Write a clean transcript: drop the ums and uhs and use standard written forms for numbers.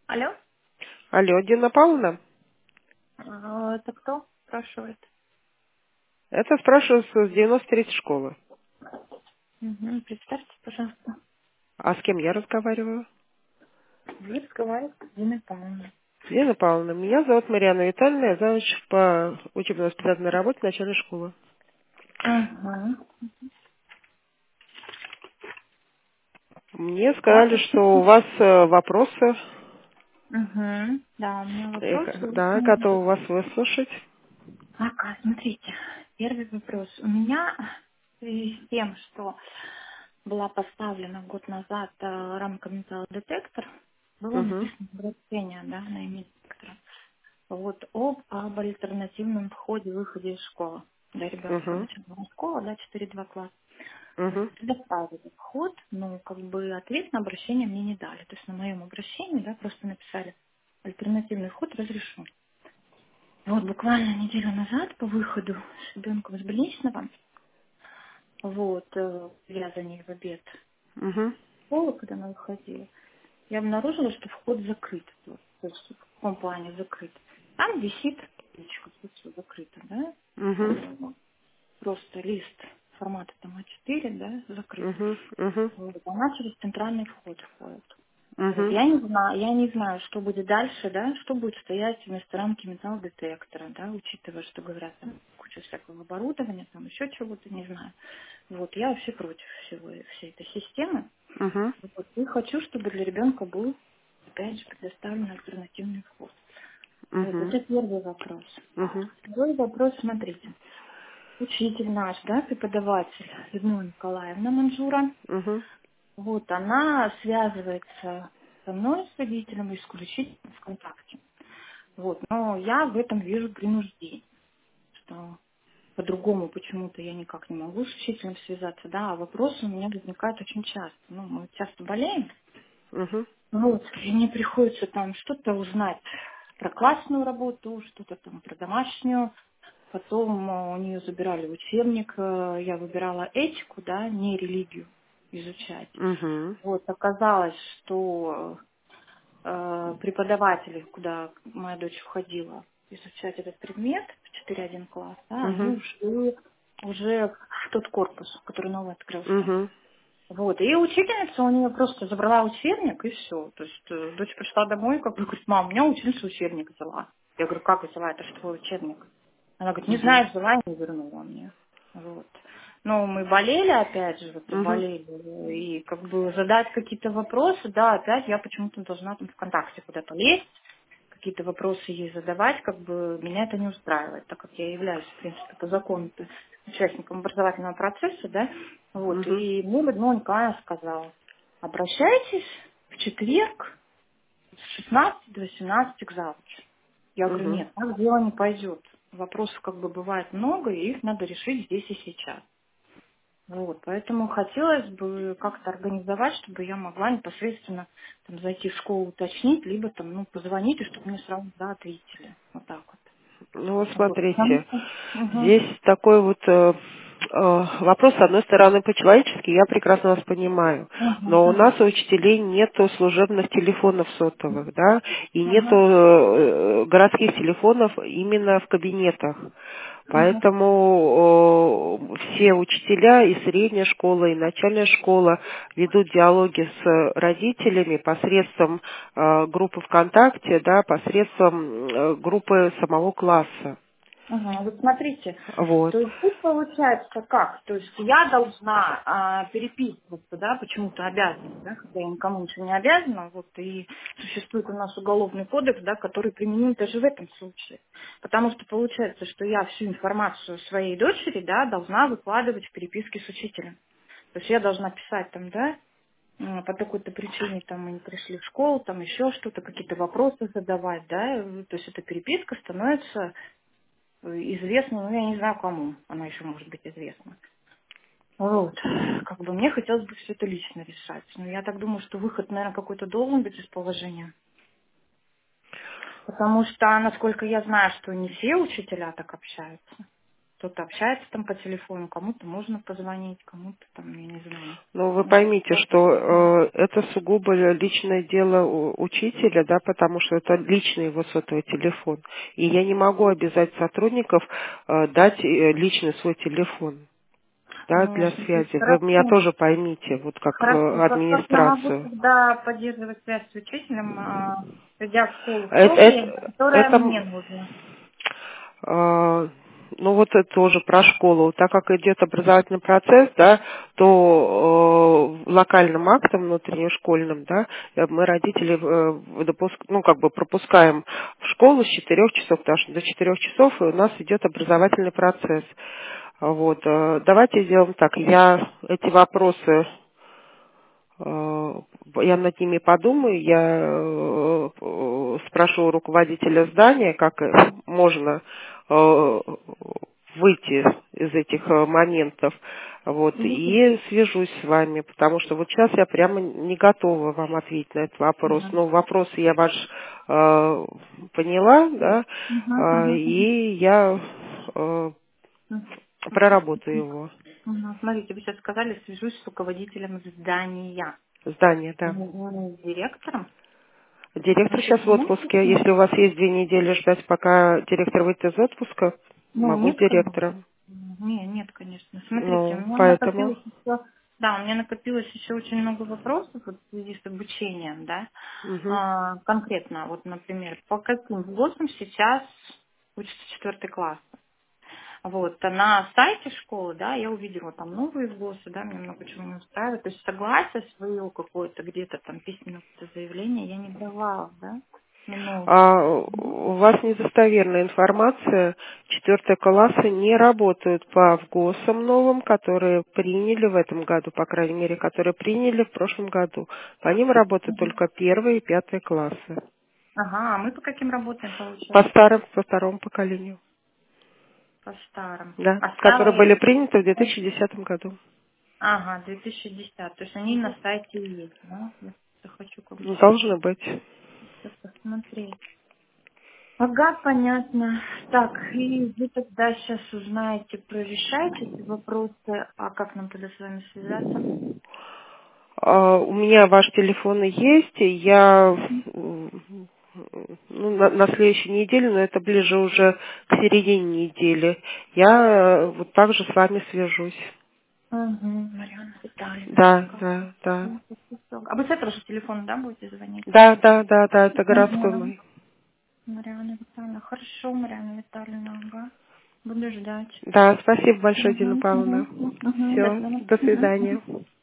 Алло? Алло, Дина Павловна? Это кто спрашивает? Это спрашиваю с 93-й школы. Угу, представьте, пожалуйста. А с кем я разговариваю? Вы разговариваете с Диной Павловной. Дина Павловна, меня зовут Марьяна Витальевна, я завуч по учебно-воспитательной работе начальной школы. Угу. Мне Да? сказали, что у вас вопросы, Угу. Да, у меня вопрос. да, готовы вас выслушать. Ага, смотрите. Первый вопрос. У меня в связи с тем, что была поставлена год назад рамка металлодетектор, было Угу, написано обращение, да, на имя директора. Вот об альтернативном входе-выходе из школы. Для ребенка угу, начальная школа, да, 4-2 класса. Вот угу, предоставили вход, но как бы ответ на обращение мне не дали. То есть на моем обращении, да, просто написали альтернативный вход разрешен. И вот буквально неделю назад по выходу с ребенком из больничного, вот, я за ней в обед угу, в школу, когда она выходила, я обнаружила, что вход закрыт. Вот, то есть в каком плане закрыт. Там висит табличка, тут все закрыто, да? угу, Просто лист формата там А4, да, закрыт. угу, угу, Вот, она через центральный вход входит. Вот, угу, я не знаю, что будет дальше, да, что будет стоять вместо рамки металлодетектора, да, учитывая, что говорят, там куча всякого оборудования, там еще чего-то, не знаю. Вот, я вообще против всей этой системы. угу, Вот, и хочу, чтобы для ребенка был, опять же, предоставлен альтернативный вход. Вот, угу, это первый вопрос. угу, Второй вопрос, смотрите. Учитель наш, да, преподаватель Людмила Николаевна Манжура, угу. вот, она связывается со мной, с родителем, исключительно ВКонтакте. Вот, но я в этом вижу принуждение, что по-другому почему-то я никак не могу с учителем связаться, да, а вопросы у меня возникают очень часто. Ну, мы часто болеем, Угу. вот, и мне приходится там что-то узнать про классную работу, что-то там про домашнюю. Потом у нее забирали учебник, я выбирала этику, да, не религию изучать. Угу. Вот, оказалось, что преподаватели, куда моя дочь входила изучать этот предмет в 4.1 класс, да, они Угу. ушли уже в тот корпус, который новый открылся. Угу. Вот, и учительница у нее просто забрала учебник, и все. То есть дочь пришла домой, как бы говорит, мам, у меня учительница учебник взяла. Я говорю, как взяла, это же твой учебник. Она говорит, не Угу. знаю, взяла и не вернула мне. Вот. Но мы болели, опять же, вот Угу. болели, и как бы задать какие-то вопросы, да, опять я почему-то должна там ВКонтакте куда-то лезть, какие-то вопросы ей задавать, как бы меня это не устраивает, так как я являюсь, в принципе, по закону участником образовательного процесса, да, вот, Угу. и мне Людмила Николаевна сказала, обращайтесь в четверг с 16 до 18 к завучу. Я говорю, Угу. нет, так дело не пойдет. Вопросов как бы бывает много, и их надо решить здесь и сейчас. Вот, поэтому хотелось бы как-то организовать, чтобы я могла непосредственно там, зайти в школу уточнить, либо там, ну, позвонить, и чтобы мне сразу да, ответили. Вот так вот. Ну вот Вот, потому смотрите, что... Мгм. здесь такой вот вопрос, с одной стороны, по-человечески, я прекрасно вас понимаю, Мгм. но у Мгм. нас у учителей нету служебных телефонов сотовых, да, и нету Мгм. городских телефонов именно в кабинетах. Мгм. Поэтому все учителя и средняя школа, и начальная школа ведут диалоги с родителями посредством группы ВКонтакте, да, посредством группы самого класса. Ага, вот смотрите, Вот. то есть тут получается как? То есть я должна переписываться, да, почему-то обязана, да, хотя я никому ничего не обязана, вот, и существует у нас уголовный кодекс, да, который применим даже в этом случае. Потому что получается, что я всю информацию своей дочери, да, должна выкладывать в переписке с учителем. То есть я должна писать там, да, по такой-то причине там мы не пришли в школу, там еще что-то, какие-то вопросы задавать, да, то есть эта переписка становится известно, ну, я не знаю кому она еще может быть известна. Вот. Как бы мне хотелось бы все это лично решать. Но я так думаю, что выход, наверное, какой-то должен быть из положения. Потому что, насколько я знаю, что не все учителя так общаются. кто-то общается там по телефону, кому-то можно позвонить, кому-то там, я не знаю. Ну, вы поймите, что это сугубо личное дело учителя, да, потому что это личный его сотовый телефон. И я не могу обязать сотрудников дать личный свой телефон, да, Ну, для связи. Вы меня хорошо. тоже поймите, вот как Хорошо. Как я могу администрацию. тогда поддерживать связь с учителем, придя в школу в то Это, время, это, которое это, мне нужно? ну вот это тоже про школу. Так как идет образовательный процесс, да, то локальным актом внутренним школьным, да, мы родители ну как бы пропускаем в школу с 4 часов, потому что до 4 часов у нас идет образовательный процесс. Вот, давайте сделаем так. Я эти вопросы я над ними подумаю, я спрошу у руководителя здания, как можно выйти из этих моментов, вот, Мгм. и свяжусь с вами, потому что вот сейчас я прямо не готова вам ответить на этот вопрос. Мгм. Но вопросы я ваш поняла, да, Мгм. Мгм. и я Мгм. проработаю его. Смотрите, вы сейчас сказали, свяжусь с руководителем здания. Здание, да. Не с директором. Директор Значит, сейчас в вы можете отпуске. с ним? Если у вас есть 2 недели ждать, пока директор выйдет из отпуска, Ну, могу с нет, конечно. директором. Нет, конечно. Смотрите, у Ну, меня поэтому. накопилось еще, да, у меня накопилось еще очень много вопросов вот в связи с обучением, да. Мгм. Конкретно, вот, например, по каким ВГОСам сейчас учится 4 класс? Вот, а на сайте школы, да, я увидела там новые ВГОСы, да, мне много чего не устраивает. То есть согласие свое какое-то где-то там письменное какое-то заявление я не давала, да, на новые. У вас недостоверная информация. 4 классы не работают по ВГОСам новым, которые приняли в этом году, по крайней мере, которые приняли в прошлом году. По ним работают Мгм. только 1 и 5 классы. Ага, а мы по каким работаем, По получается? старым, по второму поколению. По старым. Да, А которые были старые? приняты в 2010 году. Ага, 2010. То есть они на сайте есть, да? Я просто хочу как бы сейчас Должны быть. посмотреть. Ага, понятно. Так, и вы тогда сейчас узнаете, прорешаете эти вопросы, а как нам тогда с вами связаться? У меня ваш телефон есть, и я ну, на следующей неделе, но это ближе уже к середине недели, я вот так же с вами свяжусь. Угу, Марьяна Витальевна. Да, да, да. А вы с этого же телефона, да, будете звонить? Да, да, да, да, это городской Угу. мой. Марьяна Витальевна. Хорошо, Марьяна Витальевна, ага. Буду ждать. Да, спасибо большое, Дина Угу, Павловна. угу, угу. До Все, свидания. до Угу. свидания.